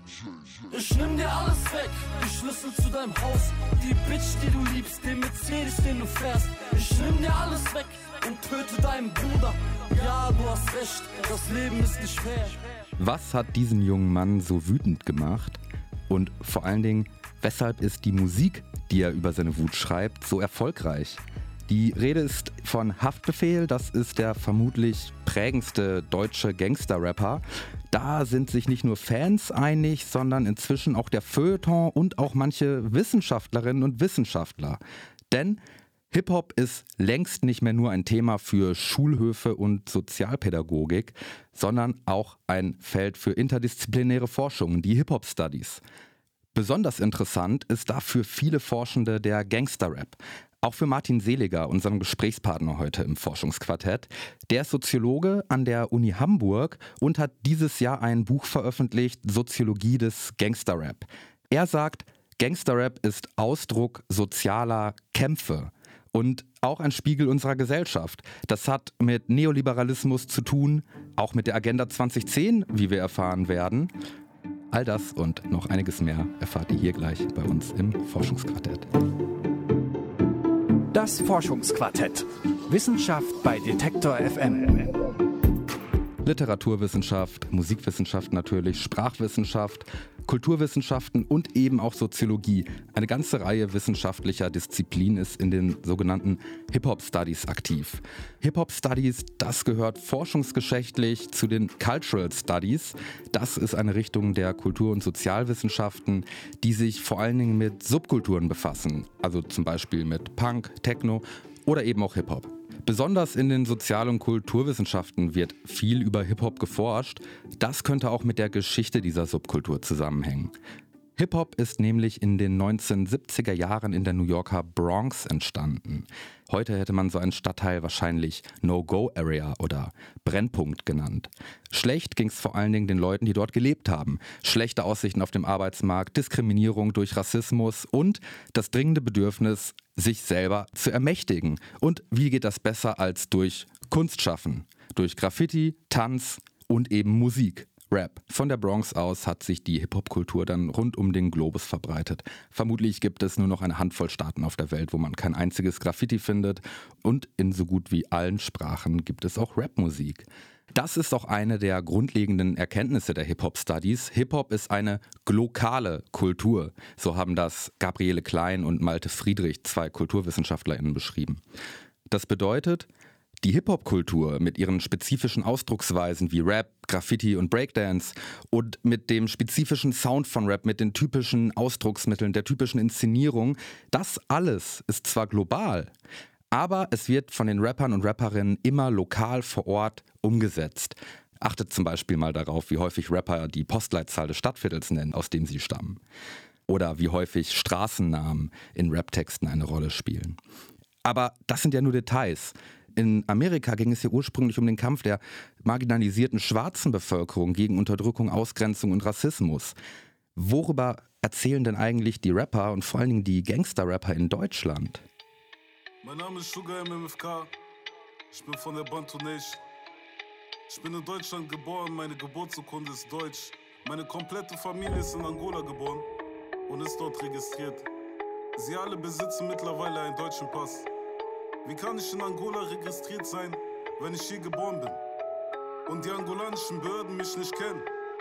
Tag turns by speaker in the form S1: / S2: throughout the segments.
S1: Ich nimm dir alles weg, die Schlüssel zu deinem Haus, die Bitch, die du liebst, den Mercedes, den du fährst. Ich nimm dir alles weg und töte deinen Bruder. Ja, du hast recht, das Leben ist nicht fair.
S2: Was hat diesen jungen Mann so wütend gemacht? Und vor allen Dingen, weshalb ist die Musik, die er über seine Wut schreibt, so erfolgreich? Die Rede ist von Haftbefehl, das ist der vermutlich prägendste deutsche Gangster-Rapper. Da sind sich nicht nur Fans einig, sondern inzwischen auch der Feuilleton und auch manche Wissenschaftlerinnen und Wissenschaftler. Denn Hip-Hop ist längst nicht mehr nur ein Thema für Schulhöfe und Sozialpädagogik, sondern auch ein Feld für interdisziplinäre Forschung, die Hip-Hop-Studies. Besonders interessant ist dafür viele Forschende der Gangster-Rap. Auch für Martin Seliger, unseren Gesprächspartner heute im Forschungsquartett. Der ist Soziologe an der Uni Hamburg und hat dieses Jahr ein Buch veröffentlicht, Soziologie des Gangster-Rap. Er sagt, Gangster-Rap ist Ausdruck sozialer Kämpfe und auch ein Spiegel unserer Gesellschaft. Das hat mit Neoliberalismus zu tun, auch mit der Agenda 2010, wie wir erfahren werden. All das und noch einiges mehr erfahrt ihr hier gleich bei uns im Forschungsquartett.
S3: Das Forschungsquartett. Wissenschaft bei Detektor FM.
S2: Literaturwissenschaft, Musikwissenschaft natürlich, Sprachwissenschaft, Kulturwissenschaften und eben auch Soziologie. Eine ganze Reihe wissenschaftlicher Disziplinen ist in den sogenannten Hip-Hop-Studies aktiv. Hip-Hop-Studies, das gehört forschungsgeschichtlich zu den Cultural Studies. Das ist eine Richtung der Kultur- und Sozialwissenschaften, die sich vor allen Dingen mit Subkulturen befassen. Also zum Beispiel mit Punk, Techno oder eben auch Hip-Hop. Besonders in den Sozial- und Kulturwissenschaften wird viel über Hip-Hop geforscht. Das könnte auch mit der Geschichte dieser Subkultur zusammenhängen. Hip-Hop ist nämlich in den 1970er Jahren in der New Yorker Bronx entstanden. Heute hätte man so einen Stadtteil wahrscheinlich No-Go-Area oder Brennpunkt genannt. Schlecht ging es vor allen Dingen den Leuten, die dort gelebt haben. Schlechte Aussichten auf dem Arbeitsmarkt, Diskriminierung durch Rassismus und das dringende Bedürfnis, sich selber zu ermächtigen. Und wie geht das besser als durch Kunstschaffen? Durch Graffiti, Tanz und eben Musik. Rap. Von der Bronx aus hat sich die Hip-Hop-Kultur dann rund um den Globus verbreitet. Vermutlich gibt es nur noch eine Handvoll Staaten auf der Welt, wo man kein einziges Graffiti findet. Und in so gut wie allen Sprachen gibt es auch Rapmusik. Das ist auch eine der grundlegenden Erkenntnisse der Hip-Hop-Studies. Hip-Hop ist eine glokale Kultur. So haben das Gabriele Klein und Malte Friedrich, zwei KulturwissenschaftlerInnen, beschrieben. Das bedeutet, die Hip-Hop-Kultur mit ihren spezifischen Ausdrucksweisen wie Rap, Graffiti und Breakdance und mit dem spezifischen Sound von Rap, mit den typischen Ausdrucksmitteln, der typischen Inszenierung, das alles ist zwar global, aber es wird von den Rappern und Rapperinnen immer lokal vor Ort umgesetzt. Achtet zum Beispiel mal darauf, wie häufig Rapper die Postleitzahl des Stadtviertels nennen, aus dem sie stammen. Oder wie häufig Straßennamen in Raptexten eine Rolle spielen. Aber das sind ja nur Details. In Amerika ging es ja ursprünglich um den Kampf der marginalisierten schwarzen Bevölkerung gegen Unterdrückung, Ausgrenzung und Rassismus. Worüber erzählen denn eigentlich die Rapper und vor allen Dingen die Gangster-Rapper in Deutschland?
S4: Mein Name ist Sugar MMFK, ich bin von der Bantu Nation. Ich bin in Deutschland geboren, meine Geburtsurkunde ist deutsch. Meine komplette Familie ist in Angola geboren und ist dort registriert. Sie alle besitzen mittlerweile einen deutschen Pass. Wie kann ich in Angola registriert sein, wenn ich hier geboren bin? Und die angolanischen Behörden mich nicht kennen,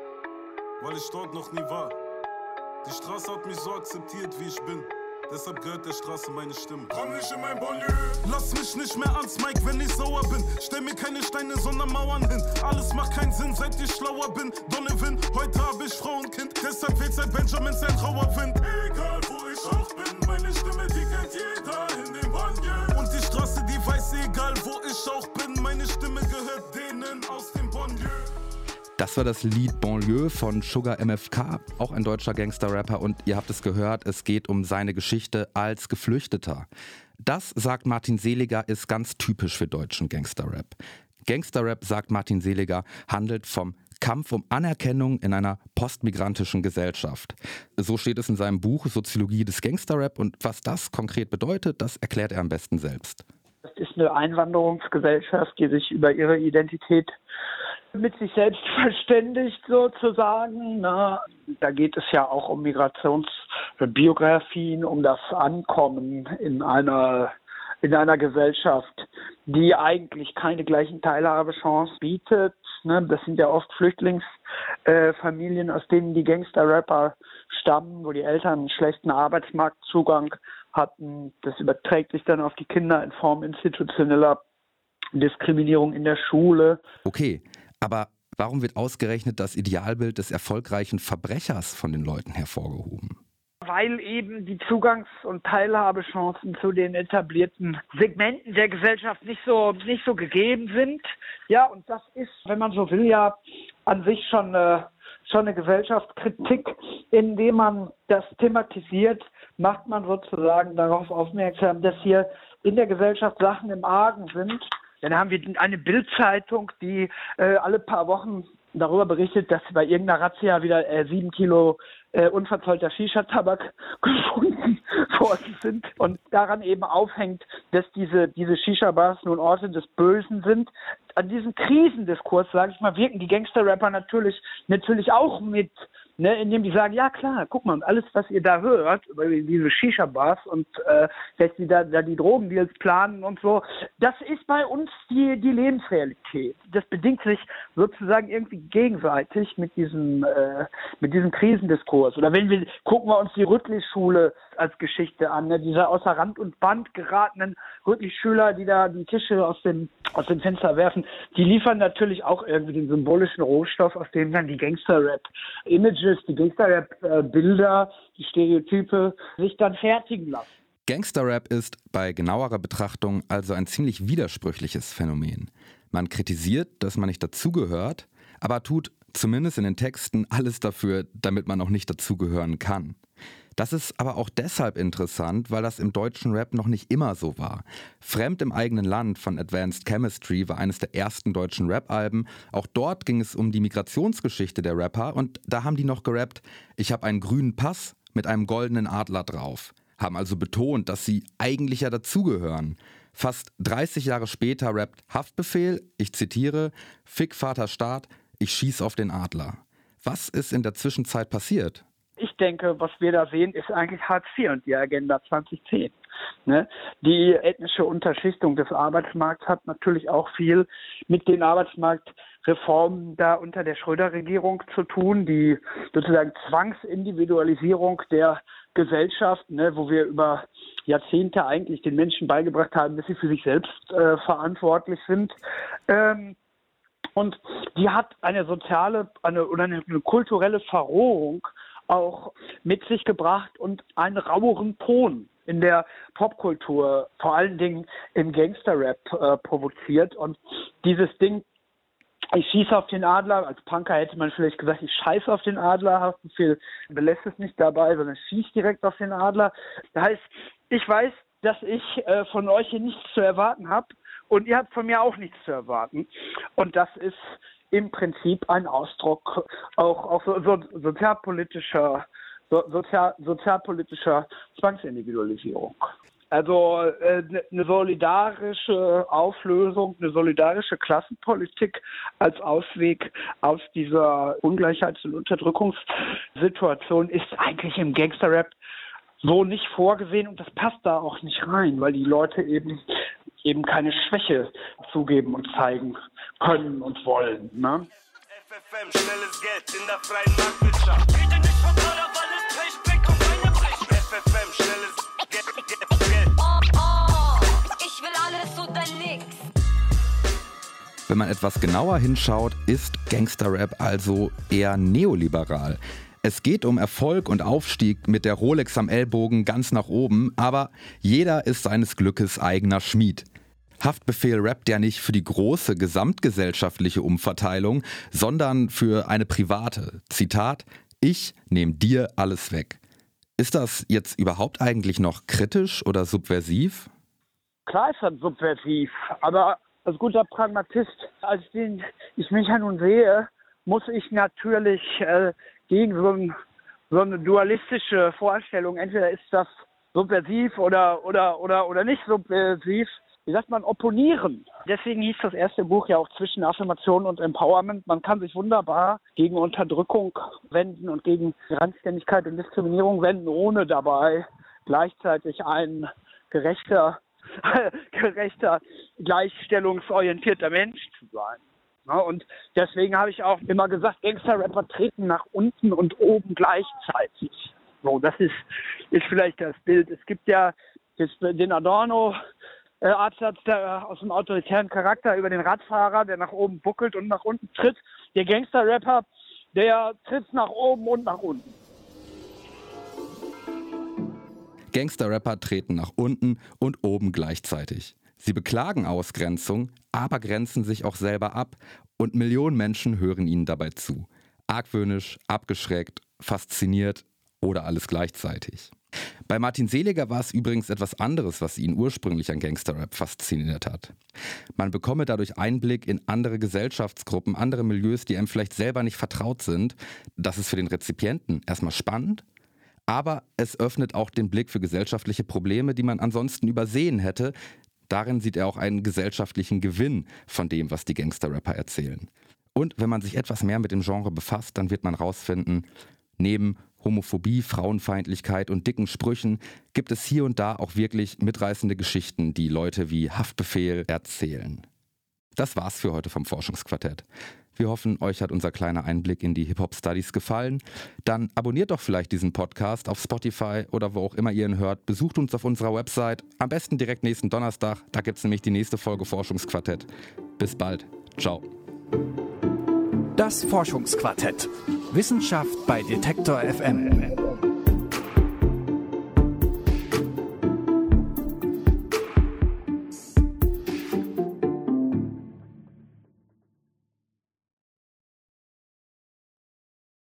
S4: weil ich dort noch nie war. Die Straße hat mich so akzeptiert, wie ich bin. Deshalb gehört der Straße meine Stimme. Komm nicht in mein Banlieue. Lass mich nicht mehr ans Mic, wenn ich sauer bin. Stell mir keine Steine, sondern Mauern hin. Alles macht keinen Sinn, seit ich schlauer bin. Donovan, heute hab ich Frau und Kind. Deshalb weht seit Benjamin sein rauer Wind. Egal wo ich auch bin, meine Stimme, die kennt jeder in dem Banlieue. Und die Straße, die weiß, egal wo ich auch bin, meine Stimme gehört denen aus dem Banlieue.
S2: Das war das Lied Banlieue von Sugar MFK, auch ein deutscher Gangster-Rapper, und ihr habt es gehört, es geht um seine Geschichte als Geflüchteter. Das, sagt Martin Seliger, ist ganz typisch für deutschen Gangster-Rap. Gangster-Rap, sagt Martin Seliger, handelt vom Kampf um Anerkennung in einer postmigrantischen Gesellschaft. So steht es in seinem Buch Soziologie des Gangster-Rap, und was das konkret bedeutet, das erklärt er am besten selbst.
S5: Das ist eine Einwanderungsgesellschaft, die sich über ihre Identität mit sich selbst verständigt sozusagen. Na, da geht es ja auch um Migrationsbiografien, um das Ankommen in einer Gesellschaft, die eigentlich keine gleichen Teilhabechancen bietet. Ne? Das sind ja oft Flüchtlingsfamilien, aus denen die Gangster-Rapper stammen, wo die Eltern einen schlechten Arbeitsmarktzugang hatten. Das überträgt sich dann auf die Kinder in Form institutioneller Diskriminierung in der Schule.
S2: Okay, aber warum wird ausgerechnet das Idealbild des erfolgreichen Verbrechers von den Leuten hervorgehoben?
S5: Weil eben die Zugangs- und Teilhabechancen zu den etablierten Segmenten der Gesellschaft nicht so gegeben sind. Ja, und das ist, wenn man so will, ja an sich schon eine Gesellschaftskritik. Indem man das thematisiert, macht man sozusagen darauf aufmerksam, dass hier in der Gesellschaft Sachen im Argen sind. Dann haben wir eine Bild-Zeitung, die alle paar Wochen darüber berichtet, dass bei irgendeiner Razzia wieder 7 Kilo unverzollter Shisha-Tabak gefunden worden sind und daran eben aufhängt, dass diese Shisha-Bars nun Orte des Bösen sind. An diesem Krisendiskurs, sage ich mal, wirken die Gangster-Rapper natürlich auch mit, ne, indem die sagen, ja klar, guck mal, alles, was ihr da hört, über diese Shisha-Bars und dass die da die Drogendeals planen und so, das ist bei uns die Lebensrealität. Das bedingt sich sozusagen irgendwie gegenseitig mit diesem Krisendiskurs. Oder gucken wir uns die Rüttli-Schule als Geschichte an, ne? Diese außer Rand und Band geratenen Rüttli-Schüler, die da die Tische aus dem Fenster werfen, die liefern natürlich auch irgendwie den symbolischen Rohstoff, aus dem dann die Gangster-Rap-Images, die Gangster-Rap-Bilder, die Stereotype sich dann fertigen lassen.
S2: Gangster-Rap ist bei genauerer Betrachtung also ein ziemlich widersprüchliches Phänomen. Man kritisiert, dass man nicht dazugehört, aber tut zumindest in den Texten alles dafür, damit man auch nicht dazugehören kann. Das ist aber auch deshalb interessant, weil das im deutschen Rap noch nicht immer so war. Fremd im eigenen Land von Advanced Chemistry war eines der ersten deutschen Rap-Alben. Auch dort ging es um die Migrationsgeschichte der Rapper und da haben die noch gerappt, ich habe einen grünen Pass mit einem goldenen Adler drauf. Haben also betont, dass sie eigentlich ja dazugehören. Fast 30 Jahre später rappt Haftbefehl, ich zitiere, Fick Vater Staat, ich schieß auf den Adler. Was ist in der Zwischenzeit passiert?
S5: Ich denke, was wir da sehen, ist eigentlich Hartz IV und die Agenda 2010. Ne? Die ethnische Unterschichtung des Arbeitsmarkts hat natürlich auch viel mit den Arbeitsmarktreformen da unter der Schröder-Regierung zu tun, die sozusagen Zwangsindividualisierung der Gesellschaft, ne, wo wir über Jahrzehnte eigentlich den Menschen beigebracht haben, dass sie für sich selbst verantwortlich sind. Und die hat eine kulturelle Verrohung auch mit sich gebracht und einen raueren Ton in der Popkultur, vor allen Dingen im Gangster-Rap provoziert. Und dieses Ding, ich schieße auf den Adler, als Punker hätte man vielleicht gesagt, ich scheiße auf den Adler, Haftbefehl belässt es nicht dabei, sondern schießt direkt auf den Adler. Das heißt, ich weiß, dass ich von euch hier nichts zu erwarten habe und ihr habt von mir auch nichts zu erwarten. Und das ist im Prinzip ein Ausdruck auch sozialpolitischer Zwangsindividualisierung. Also eine solidarische Auflösung, eine solidarische Klassenpolitik als Ausweg aus dieser Ungleichheits- und Unterdrückungssituation ist eigentlich im Gangsterrap so nicht vorgesehen und das passt da auch nicht rein, weil die Leute eben keine Schwäche zugeben und zeigen können und wollen. Ne?
S6: FFM, schnelles Geld in der freien Marktwirtschaft. Rede nicht von Dollar, weil es bricht, Blick auf eine bricht. FFM, schnelles Geld.
S7: Ich will alles oder nix.
S2: Wenn man etwas genauer hinschaut, ist Gangsterrap also eher neoliberal. Es geht um Erfolg und Aufstieg mit der Rolex am Ellbogen ganz nach oben, aber jeder ist seines Glückes eigener Schmied. Haftbefehl rappt ja nicht für die große gesamtgesellschaftliche Umverteilung, sondern für eine private. Zitat, ich nehme dir alles weg. Ist das jetzt überhaupt eigentlich noch kritisch oder subversiv?
S5: Klar ist das subversiv, aber als guter Pragmatist, als den ich mich ja nun sehe, muss ich natürlich gegen so eine dualistische Vorstellung, entweder ist das subversiv oder nicht subversiv, wie sagt man, opponieren. Deswegen hieß das erste Buch ja auch Zwischen Affirmation und Empowerment. Man kann sich wunderbar gegen Unterdrückung wenden und gegen Randständigkeit und Diskriminierung wenden, ohne dabei gleichzeitig ein gerechter, gleichstellungsorientierter Mensch zu sein. Ja, und deswegen habe ich auch immer gesagt, Gangster-Rapper treten nach unten und oben gleichzeitig. So, das ist vielleicht das Bild. Es gibt ja jetzt den Adorno-Absatz aus dem autoritären Charakter über den Radfahrer, der nach oben buckelt und nach unten tritt. Der Gangster-Rapper, der tritt nach oben und nach unten.
S2: Gangster-Rapper treten nach unten und oben gleichzeitig. Sie beklagen Ausgrenzung, aber grenzen sich auch selber ab und Millionen Menschen hören ihnen dabei zu. Argwöhnisch, abgeschreckt, fasziniert oder alles gleichzeitig. Bei Martin Seliger war es übrigens etwas anderes, was ihn ursprünglich an Gangsterrap fasziniert hat. Man bekomme dadurch Einblick in andere Gesellschaftsgruppen, andere Milieus, die einem vielleicht selber nicht vertraut sind. Das ist für den Rezipienten erstmal spannend, aber es öffnet auch den Blick für gesellschaftliche Probleme, die man ansonsten übersehen hätte. Darin sieht er auch einen gesellschaftlichen Gewinn von dem, was die Gangster-Rapper erzählen. Und wenn man sich etwas mehr mit dem Genre befasst, dann wird man rausfinden, neben Homophobie, Frauenfeindlichkeit und dicken Sprüchen gibt es hier und da auch wirklich mitreißende Geschichten, die Leute wie Haftbefehl erzählen. Das war's für heute vom Forschungsquartett. Wir hoffen, euch hat unser kleiner Einblick in die Hip-Hop-Studies gefallen. Dann abonniert doch vielleicht diesen Podcast auf Spotify oder wo auch immer ihr ihn hört. Besucht uns auf unserer Website. Am besten direkt nächsten Donnerstag. Da gibt's nämlich die nächste Folge Forschungsquartett. Bis bald. Ciao.
S3: Das Forschungsquartett. Wissenschaft bei Detektor FM.